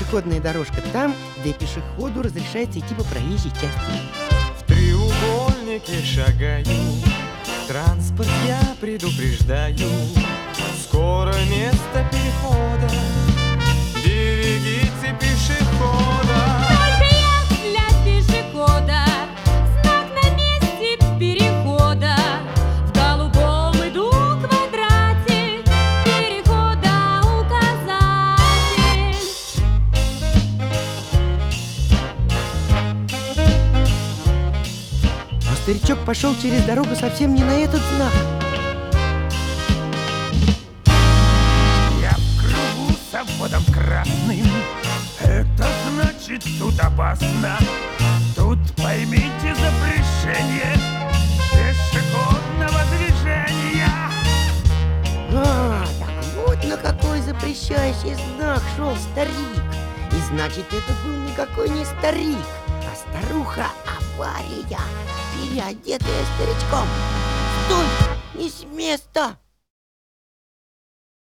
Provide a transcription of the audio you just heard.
пешеходная дорожка там, где пешеходу разрешается идти по проезжей части. В треугольнике шагаю, транспорт я предупреждаю. Скоро место перехода, берегите пешехода. Только я для пешехода, знак на месте перехода. В голубом иду квадрате, перехода указатель. Но старичок пошел через дорогу совсем не на этот знак. Я в кругу с обводом красным. Это значит, тут опасно. Тут поймите запрещение пешеходного движения. Так вот на какой запрещающий знак шел старик. И значит, это был никакой не старик, а старуха Авария, переодетая старичком. Стой! Не с места!